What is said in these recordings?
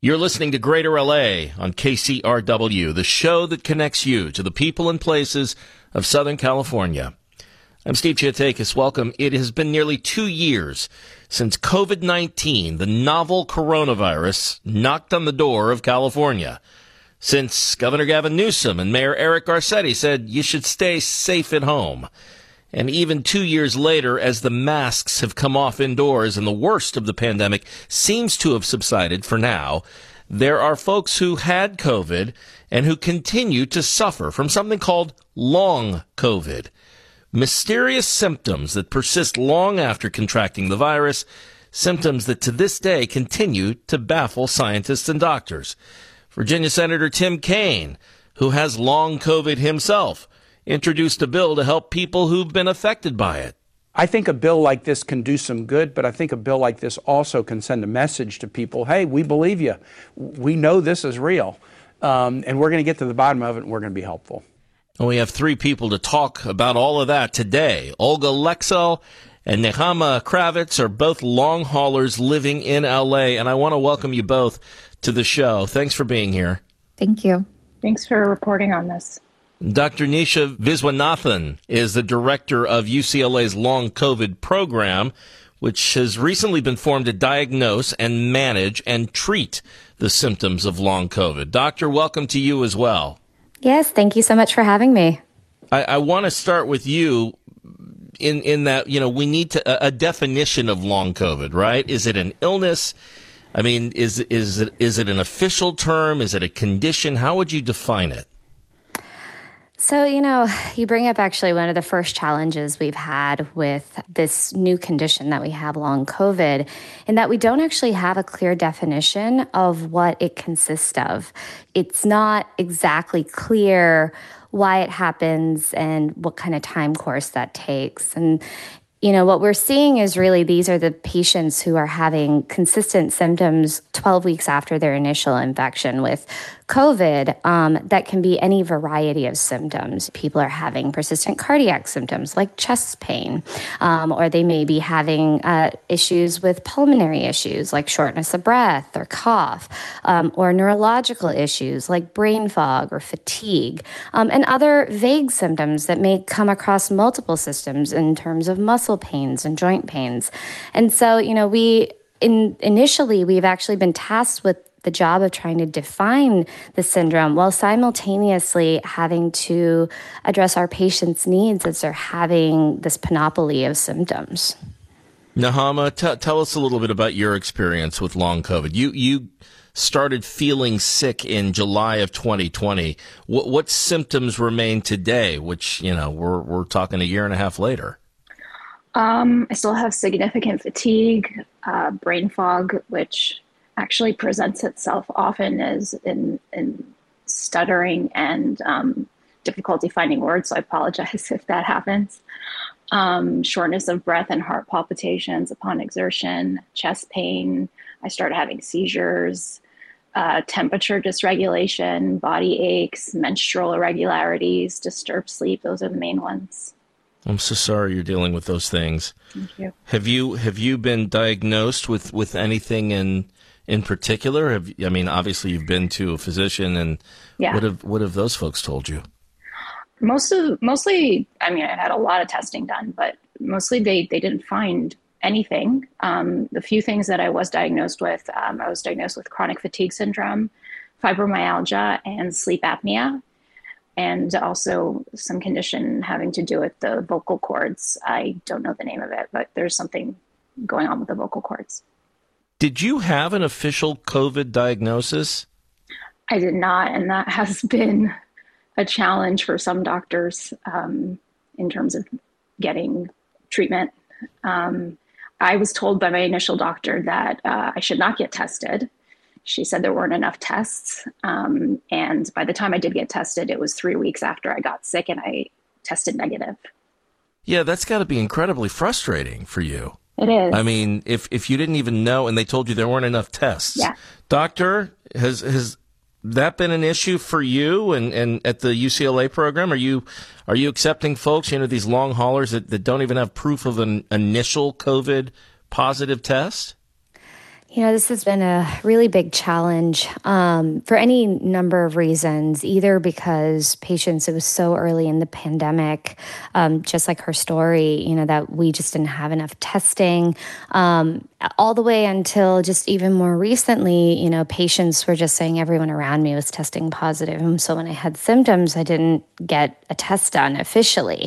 You're listening to Greater LA on KCRW, the show that connects you to the people and places of Southern California. I'm Steve Chiatakis. Welcome. It has been nearly 2 years since COVID-19, the novel coronavirus, knocked on the door of California. Since Governor Gavin Newsom and Mayor Eric Garcetti said you should stay safe at home. And even 2 years later, as the masks have come off indoors and the worst of the pandemic seems to have subsided for now, there are folks who had COVID and who continue to suffer from something called long COVID. Mysterious symptoms that persist long after contracting the virus, symptoms that to this day continue to baffle scientists and doctors. Virginia Senator Tim Kaine, who has long COVID himself, introduced a bill to help people who've been affected by it. I think a bill like this can do some good, but I think a bill like this also can send a message to people, hey, we believe you. We know this is real, and we're going to get to the bottom of it, and we're going to be helpful. And we have three people to talk about all of that today. Olga Lexell and Nehama Kravitz are both long haulers living in L.A., and I want to welcome you both to the show. Thanks for being here. Thank you. Thanks for reporting on this. Dr. Nisha Viswanathan is the director of UCLA's long COVID program, which has recently been formed to diagnose and manage and treat the symptoms of long COVID. Doctor, welcome to you as well. Yes, thank you so much for having me. I want to start with you in that, we need a definition of long COVID, right? Is it an illness? I mean, is it an official term? Is it a condition? How would you define it? So, you bring up actually one of the first challenges we've had with this new condition that we have, long COVID, in that we don't actually have a clear definition of what it consists of. It's not exactly clear why it happens and what kind of time course that takes. And what we're seeing is really these are the patients who are having consistent symptoms 12 weeks after their initial infection with COVID that can be any variety of symptoms. People are having persistent cardiac symptoms like chest pain, or they may be having issues with pulmonary issues like shortness of breath or cough, or neurological issues like brain fog or fatigue, and other vague symptoms that may come across multiple systems in terms of muscle pains and joint pains. And so, initially, we've actually been tasked with the job of trying to define the syndrome while simultaneously having to address our patients' needs as they're having this panoply of symptoms. Nehama, tell us a little bit about your experience with long COVID. You started feeling sick in July of 2020. What symptoms remain today, which, we're talking a year and a half later? I still have significant fatigue, brain fog, which actually presents itself often as in stuttering and difficulty finding words, so I apologize if that happens. Shortness of breath and heart palpitations upon exertion, chest pain. I started having seizures, temperature dysregulation, body aches, menstrual irregularities, disturbed sleep. Those are the main ones. I'm so sorry you're dealing with those things. Thank you. Have you been diagnosed with anything in particular? Obviously you've been to a physician, and yeah. What have those folks told you? Mostly, I had a lot of testing done, but mostly they didn't find anything. The few things that I was diagnosed with, I was diagnosed with chronic fatigue syndrome, fibromyalgia, and sleep apnea, and also some condition having to do with the vocal cords. I don't know the name of it, but there's something going on with the vocal cords. Did you have an official COVID diagnosis? I did not, and that has been a challenge for some doctors in terms of getting treatment. I was told by my initial doctor that I should not get tested. She said there weren't enough tests. And by the time I did get tested, it was 3 weeks after I got sick and I tested negative. Yeah, that's got to be incredibly frustrating for you. It is. If you didn't even know and they told you there weren't enough tests. Yeah. Doctor, has that been an issue for you and at the UCLA program? Are you accepting folks, these long haulers that don't even have proof of an initial COVID positive test? This has been a really big challenge for any number of reasons, either because patients, it was so early in the pandemic, just like her story, that we just didn't have enough testing, all the way until just even more recently, patients were just saying everyone around me was testing positive. And so when I had symptoms, I didn't get a test done officially.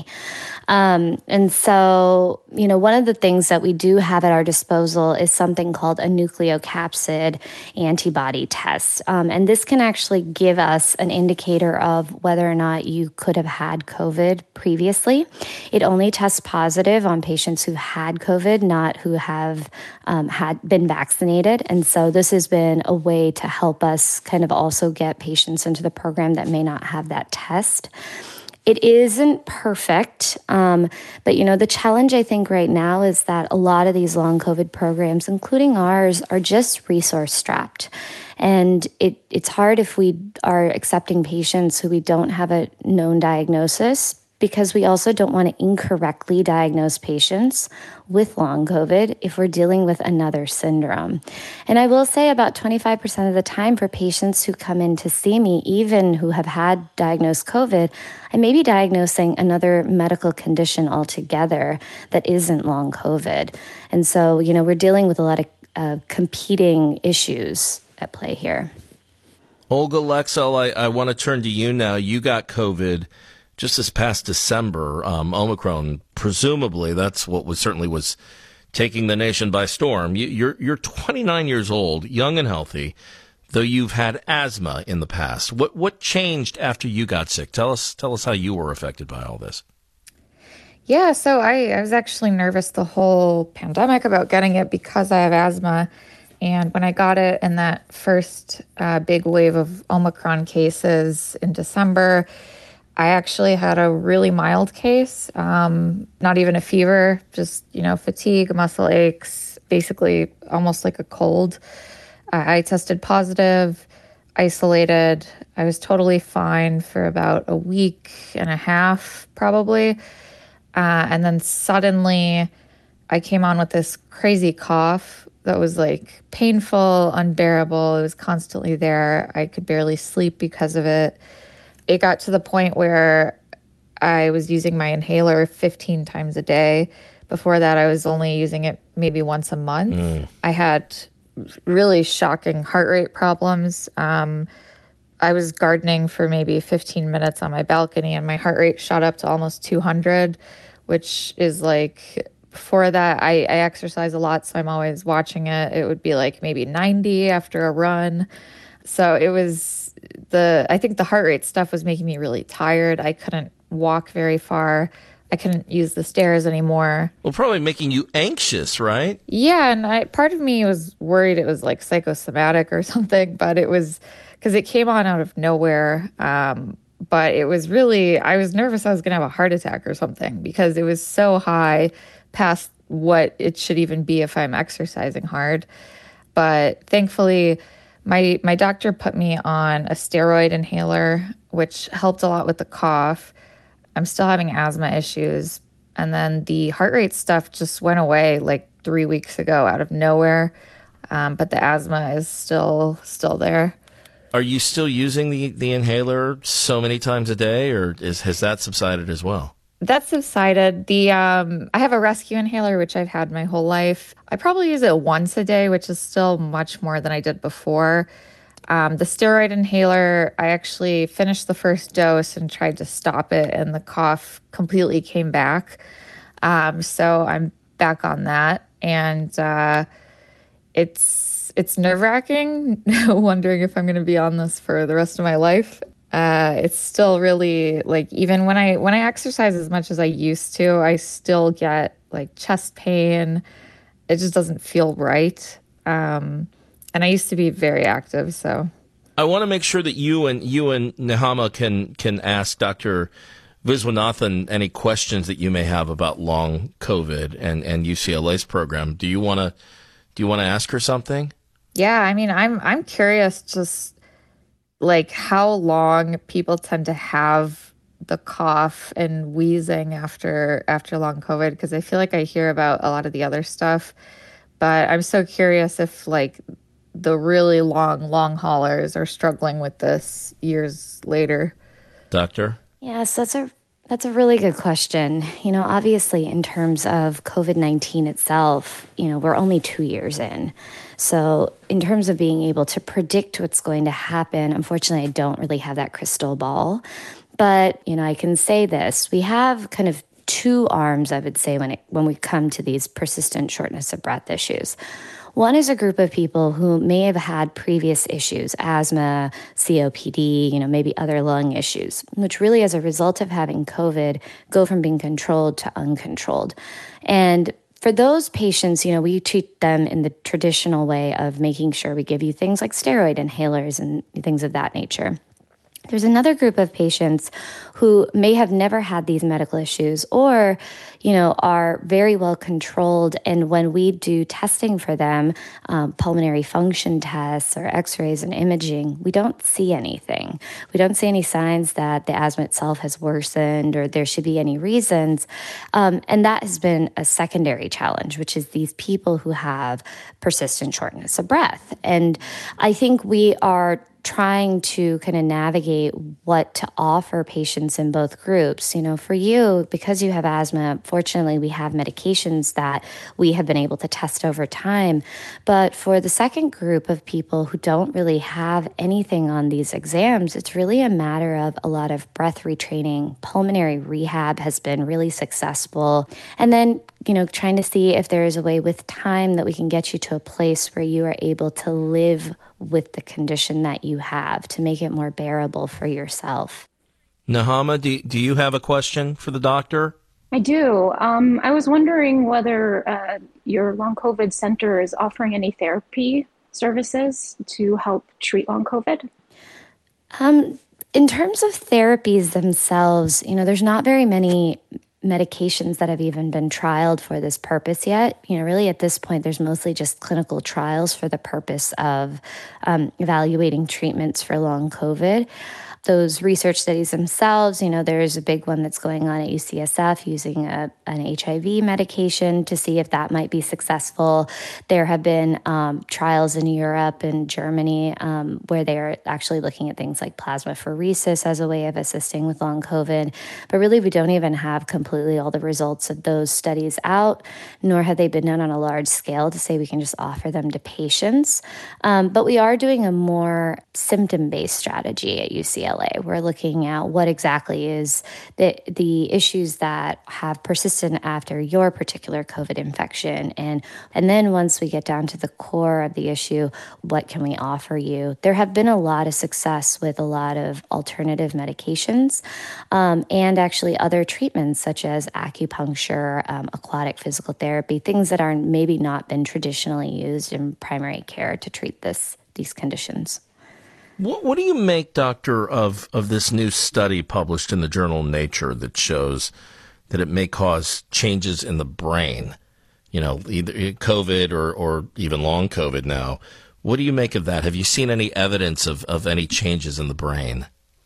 And so, one of the things that we do have at our disposal is something called a nucleocapsid antibody test. And this can actually give us an indicator of whether or not you could have had COVID previously. It only tests positive on patients who had COVID, not who have had been vaccinated. And so this has been a way to help us kind of also get patients into the program that may not have that test. It isn't perfect, but the challenge I think right now is that a lot of these long COVID programs, including ours, are just resource strapped. And it's hard if we are accepting patients who we don't have a known diagnosis, because we also don't want to incorrectly diagnose patients with long COVID if we're dealing with another syndrome. And I will say about 25% of the time for patients who come in to see me, even who have had diagnosed COVID, I may be diagnosing another medical condition altogether that isn't long COVID. And so, we're dealing with a lot of competing issues at play here. Olga Lexell, I want to turn to you now. You got COVID just this past December, Omicron. Presumably, that's what certainly was taking the nation by storm. You're 29 years old, young and healthy, though you've had asthma in the past. What changed after you got sick? Tell us how you were affected by all this. Yeah, so I was actually nervous the whole pandemic about getting it because I have asthma. And when I got it in that first big wave of Omicron cases in December, I actually had a really mild case, not even a fever, just, fatigue, muscle aches, basically almost like a cold. I tested positive, isolated. I was totally fine for about a week and a half, probably. And then suddenly I came on with this crazy cough that was like painful, unbearable. It was constantly there. I could barely sleep because of it. It got to the point where I was using my inhaler 15 times a day. Before that, I was only using it maybe once a month. I had really shocking heart rate problems. I was gardening for maybe 15 minutes on my balcony, and my heart rate shot up to almost 200, which is like, before that, I exercise a lot, so I'm always watching it. It would be like maybe 90 after a run. So it was I think the heart rate stuff was making me really tired. I couldn't walk very far. I couldn't use the stairs anymore. Well, probably making you anxious, right? Yeah, and part of me was worried it was like psychosomatic or something, but it was because it came on out of nowhere. But it was really, I was nervous I was going to have a heart attack or something because it was so high past what it should even be if I'm exercising hard. But thankfully, my doctor put me on a steroid inhaler, which helped a lot with the cough. I'm still having asthma issues. And then the heart rate stuff just went away like 3 weeks ago out of nowhere. But the asthma is still there. Are you still using the inhaler so many times a day, or has that subsided as well? That subsided. I have a rescue inhaler, which I've had my whole life. I probably use it once a day, which is still much more than I did before. The steroid inhaler, I actually finished the first dose and tried to stop it, and the cough completely came back. So I'm back on that, and it's nerve-wracking, wondering if I'm going to be on this for the rest of my life. It's still really, like, even when I exercise as much as I used to, I still get like chest pain. It just doesn't feel right. And I used to be very active, so. I want to make sure that you and Nehama can ask Dr. Viswanathan any questions that you may have about long COVID and UCLA's program. Do you want to ask her something? Yeah, I mean, I'm curious just like how long people tend to have the cough and wheezing after long COVID, because I feel like I hear about a lot of the other stuff, But I'm so curious if like the really long haulers are struggling with this years later. Doctor? Yes, that's a really good question. Obviously, in terms of COVID-19 itself, we're only 2 years in. So in terms of being able to predict what's going to happen, unfortunately, I don't really have that crystal ball. But, I can say this. We have kind of two arms, I would say, when we come to these persistent shortness of breath issues. One is a group of people who may have had previous issues, asthma, COPD, maybe other lung issues, which really, as a result of having COVID, go from being controlled to uncontrolled. And for those patients, we treat them in the traditional way of making sure we give you things like steroid inhalers and things of that nature. There's another group of patients who may have never had these medical issues or, are very well controlled. And when we do testing for them, pulmonary function tests or x-rays and imaging, we don't see anything. We don't see any signs that the asthma itself has worsened or there should be any reasons. And that has been a secondary challenge, which is these people who have persistent shortness of breath. And I think we are trying to kind of navigate what to offer patients in both groups. For you, because you have asthma, fortunately, we have medications that we have been able to test over time. But for the second group of people who don't really have anything on these exams, it's really a matter of a lot of breath retraining. Pulmonary rehab has been really successful. And then, trying to see if there is a way with time that we can get you to a place where you are able to live with the condition that you have to make it more bearable for yourself. Nahama, do you have a question for the doctor? I do. I was wondering whether your long COVID center is offering any therapy services to help treat long COVID. In terms of therapies themselves, there's not very many medications that have even been trialed for this purpose yet. Really at this point, there's mostly just clinical trials for the purpose of evaluating treatments for long COVID. Those research studies themselves, there's a big one that's going on at UCSF using an HIV medication to see if that might be successful. There have been trials in Europe and Germany where they are actually looking at things like plasmapheresis as a way of assisting with long COVID. But really, we don't even have completely all the results of those studies out, nor have they been done on a large scale to say we can just offer them to patients. But we are doing a more symptom-based strategy at UCLA. We're looking at what exactly is the issues that have persisted after your particular COVID infection. And then once we get down to the core of the issue, what can we offer you? There have been a lot of success with a lot of alternative medications and actually other treatments such as acupuncture, aquatic physical therapy, things that are maybe not been traditionally used in primary care to treat these conditions. What do you make, Doctor, of this new study published in the journal Nature that shows that it may cause changes in the brain? Either COVID or even long COVID now. What do you make of that? Have you seen any evidence of any changes in the brain?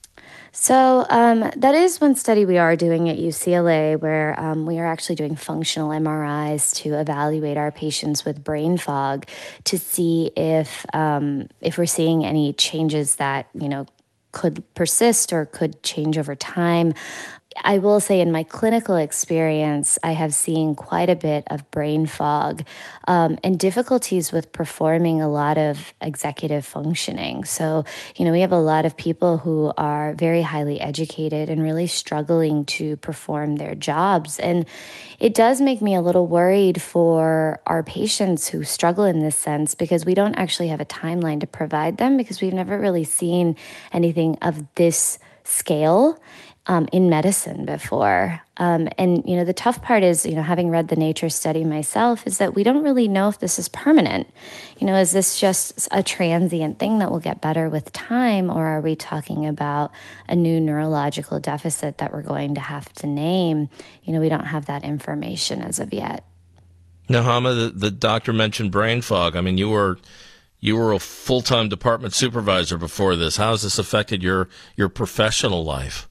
So that is one study we are doing at UCLA where we are actually doing functional MRIs to evaluate our patients with brain fog to see if we're seeing any changes that, could persist or could change over time. I will say in my clinical experience, I have seen quite a bit of brain fog and difficulties with performing a lot of executive functioning. So, we have a lot of people who are very highly educated and really struggling to perform their jobs. And it does make me a little worried for our patients who struggle in this sense because we don't actually have a timeline to provide them because we've never really seen anything of this scale in medicine before. And, the tough part is, having read the Nature study myself, is that we don't really know if this is permanent. Is this just a transient thing that will get better with time, or are we talking about a new neurological deficit that we're going to have to name? We don't have that information as of yet. Nahama, the doctor mentioned brain fog. I mean, you were a full-time department supervisor before this. How has this affected your professional life?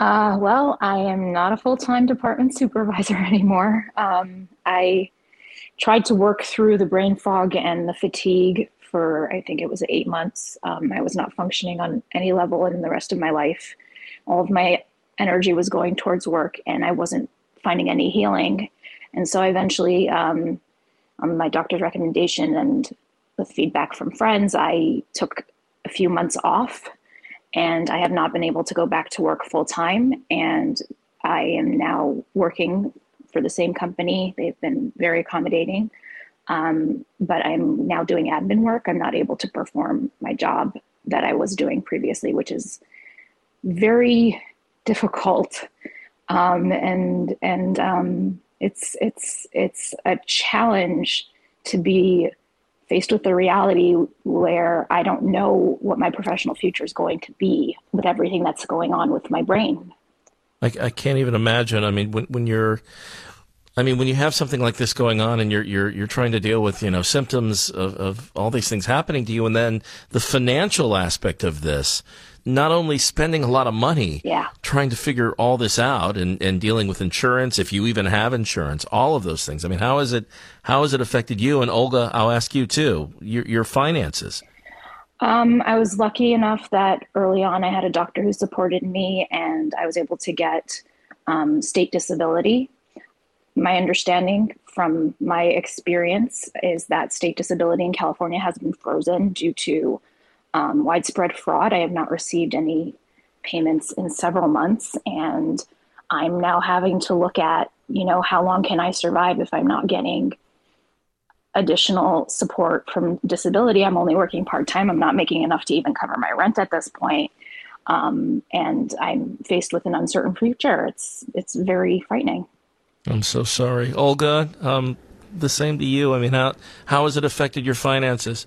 Well, I am not a full-time department supervisor anymore. I tried to work through the brain fog and the fatigue for, I think it was 8 months. I was not functioning on any level in the rest of my life. All of my energy was going towards work, and I wasn't finding any healing. And so I eventually, on my doctor's recommendation and the feedback from friends, I took a few months off, and I have not been able to go back to work full time. And I am now working for the same company. They've been very accommodating. But I'm now doing admin work. I'm not able to perform my job that I was doing previously, which is very difficult. It's a challenge to be faced with the reality where I don't know what my professional future is going to be with everything that's going on with my brain. I can't even imagine. I mean, when you have something like this going on and you're trying to deal with, symptoms of all these things happening to you, and then the financial aspect of this, not only spending a lot of money trying to figure all this out and dealing with insurance, if you even have insurance, all of those things. I mean, how has it affected you? And Olga, I'll ask you too, your finances. I was lucky enough that early on I had a doctor who supported me, and I was able to get state disability. My understanding from my experience is that state disability in California has been frozen due to widespread fraud. I have not received any payments in several months, and I'm now having to look at, how long can I survive if I'm not getting additional support from disability? I'm only working part-time. I'm not making enough to even cover my rent at this point. And I'm faced with an uncertain future. It's very frightening. I'm so sorry. Olga, the same to you. I mean, how has it affected your finances?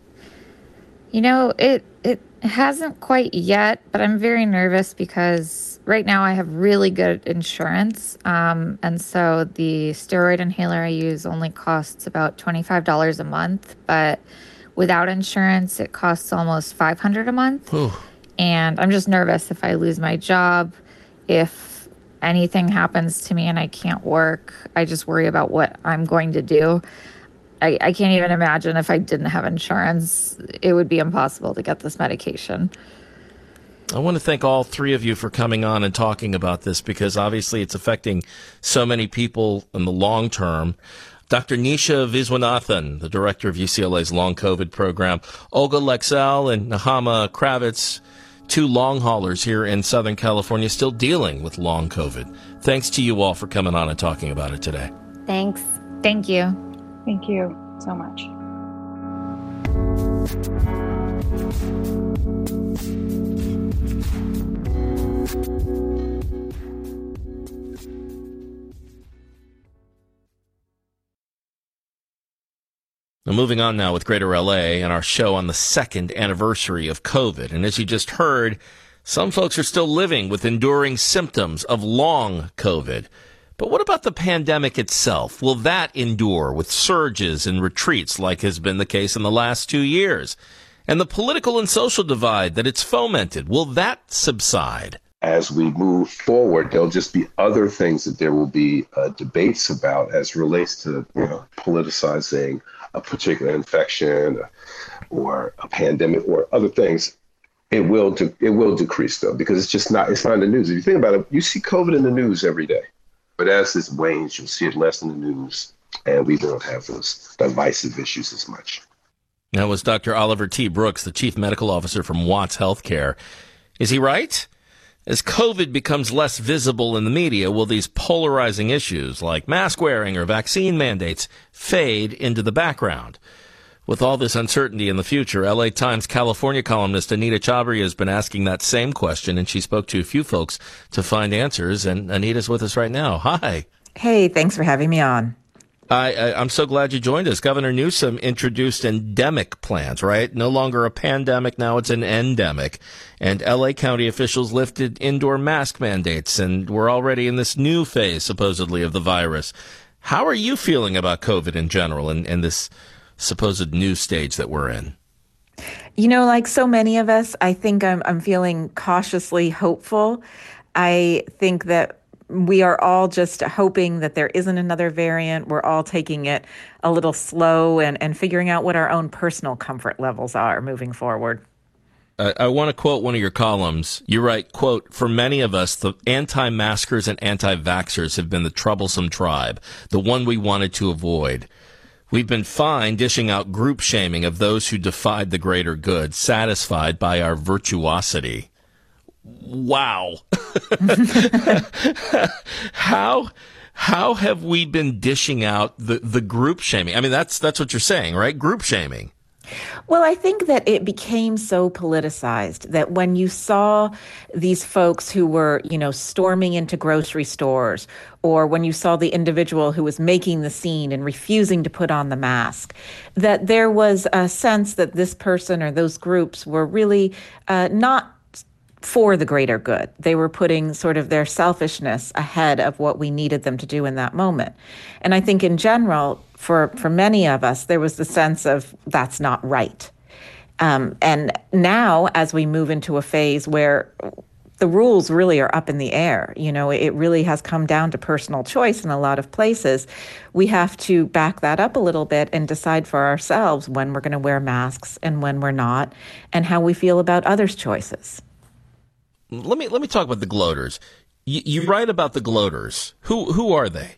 It hasn't quite yet, but I'm very nervous because right now I have really good insurance. And so the steroid inhaler I use only costs about $25 a month, but without insurance, it costs almost $500 a month. Ooh. And I'm just nervous if I lose my job, if anything happens to me and I can't work. I just worry about what I'm going to do. I can't even imagine if I didn't have insurance, it would be impossible to get this medication. I want to thank all three of you for coming on and talking about this, because obviously it's affecting so many people in the long term. Dr. Nisha Viswanathan, the director of UCLA's long COVID program, Olga Lexell and Nahama Kravitz, two long haulers here in Southern California still dealing with long COVID. Thanks to you all for coming on and talking about it today. Thanks. Thank you. Thank you so much. Now, moving on now with Greater LA and our show on the second anniversary of COVID. And as you just heard, some folks are still living with enduring symptoms of long COVID. But what about the pandemic itself? Will that endure with surges and retreats like has been the case in the last 2 years? And the political and social divide that it's fomented, will that subside? As we move forward, there'll just be other things that there will be debates about as relates to politicizing a particular infection or a pandemic or other things. It will decrease, though, because it's not in the news. If you think about it, you see COVID in the news every day. But as this wanes, you'll see it less in the news, and we don't have those divisive issues as much. That was Dr. Oliver T. Brooks, the Chief Medical Officer from Watts Healthcare. Is he right? As COVID becomes less visible in the media, will these polarizing issues like mask wearing or vaccine mandates fade into the background? With all this uncertainty in the future, LA Times California columnist Anita Chabria has been asking that same question, and she spoke to a few folks to find answers, and Anita's with us right now. Hi. Hey, thanks for having me on. I'm so glad you joined us. Governor Newsom introduced endemic plans, right? No longer a pandemic, now it's an endemic. And LA County officials lifted indoor mask mandates, and we're already in this new phase, supposedly, of the virus. How are you feeling about COVID in general and this supposed new stage that we're in? Like so many of us, I think I'm feeling cautiously hopeful. I think that we are all just hoping that there isn't another variant. We're all taking it a little slow and figuring out what our own personal comfort levels are moving forward. I want to quote one of your columns. You write, quote, "For many of us, the anti-maskers and anti-vaxxers have been the troublesome tribe, the one we wanted to avoid. We've been fine dishing out group shaming of those who defied the greater good, satisfied by our virtuosity." Wow. How have we been dishing out the group shaming? I mean, that's what you're saying, right? Group shaming. Well, I think that it became so politicized that when you saw these folks who were, storming into grocery stores, or when you saw the individual who was making the scene and refusing to put on the mask, that there was a sense that this person or those groups were really not for the greater good. They were putting sort of their selfishness ahead of what we needed them to do in that moment. And I think in general, for many of us, there was the sense of that's not right. And now, as we move into a phase where the rules really are up in the air, it really has come down to personal choice in a lot of places, we have to back that up a little bit and decide for ourselves when we're going to wear masks and when we're not, and how we feel about others' choices. Let me talk about the gloaters. You write about the gloaters. Who are they?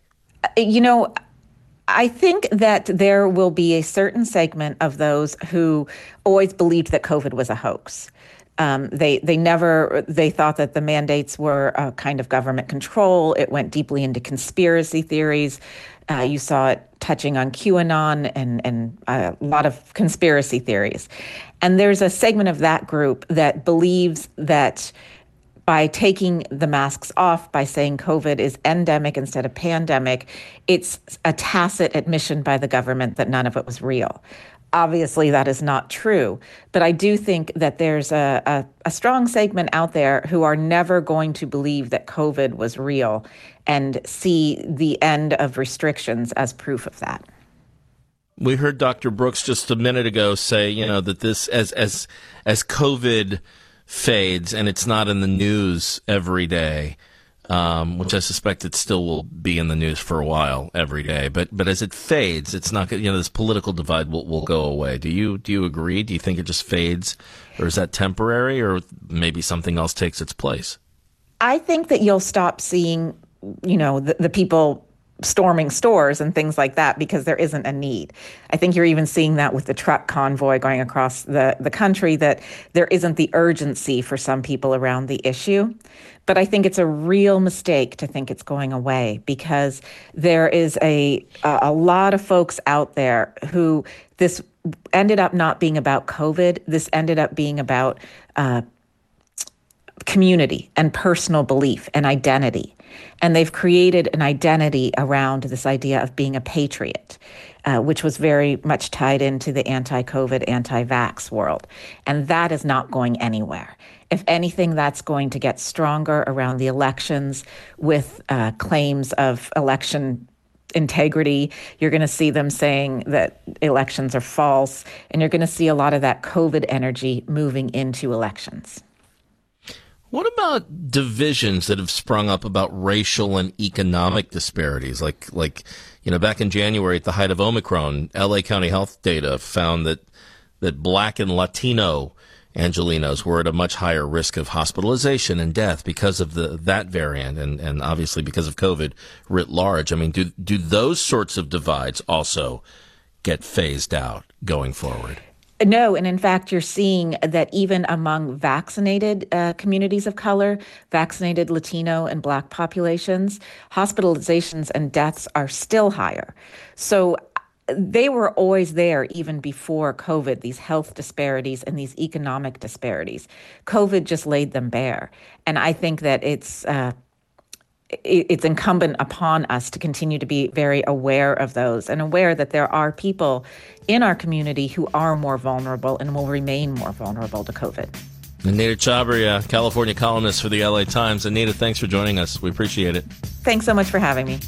I think that there will be a certain segment of those who always believed that COVID was a hoax. They thought that the mandates were a kind of government control. It went deeply into conspiracy theories. You saw it touching on QAnon and a lot of conspiracy theories. And there's a segment of that group that believes that by taking the masks off, by saying COVID is endemic instead of pandemic, it's a tacit admission by the government that none of it was real. Obviously, that is not true. But I do think that there's a strong segment out there who are never going to believe that COVID was real and see the end of restrictions as proof of that. We heard Dr. Brooks just a minute ago say, that this, as COVID fades and it's not in the news every day, which I suspect it still will be in the news for a while every day. But as it fades, it's not, this political divide will go away. Do you agree? Do you think it just fades, or is that temporary, or maybe something else takes its place? I think that you'll stop seeing, the people storming stores and things like that because there isn't a need. I think you're even seeing that with the truck convoy going across the country, that there isn't the urgency for some people around the issue. But I think it's a real mistake to think it's going away, because there is a lot of folks out there who this ended up not being about COVID. This ended up being about community and personal belief and identity. And they've created an identity around this idea of being a patriot, which was very much tied into the anti-COVID, anti-vax world. And that is not going anywhere. If anything, that's going to get stronger around the elections with claims of election integrity. You're going to see them saying that elections are false, and you're going to see a lot of that COVID energy moving into elections. What about divisions that have sprung up about racial and economic disparities? Like back in January at the height of Omicron, LA County Health data found that Black and Latino Angelenos were at a much higher risk of hospitalization and death because of that variant, and obviously because of COVID writ large. I mean, do those sorts of divides also get phased out going forward? No, and in fact, you're seeing that even among vaccinated communities of color, vaccinated Latino and Black populations, hospitalizations and deaths are still higher. So they were always there even before COVID, these health disparities and these economic disparities. COVID just laid them bare. And I think that it's incumbent upon us to continue to be very aware of those and aware that there are people in our community who are more vulnerable and will remain more vulnerable to COVID. Anita Chabria, California columnist for the LA Times. Anita, thanks for joining us. We appreciate it. Thanks so much for having me.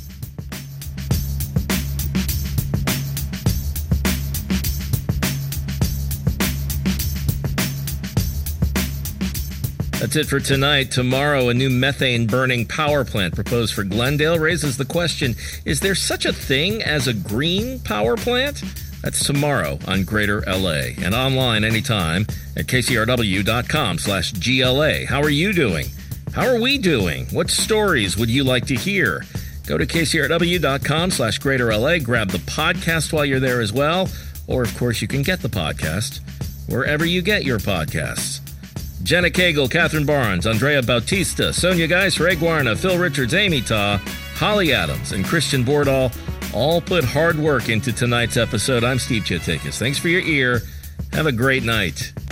That's it for tonight. Tomorrow, a new methane-burning power plant proposed for Glendale raises the question, is there such a thing as a green power plant? That's tomorrow on Greater LA and online anytime at kcrw.com/GLA. How are you doing? How are we doing? What stories would you like to hear? Go to kcrw.com/Greater LA. Grab the podcast while you're there as well. Or, of course, you can get the podcast wherever you get your podcasts. Jenna Cagle, Catherine Barnes, Andrea Bautista, Sonia Geis, Ray Guarna, Phil Richards, Amy Ta, Holly Adams, and Christian Bordahl all put hard work into tonight's episode. I'm Steve Chiatakis. Thanks for your ear. Have a great night.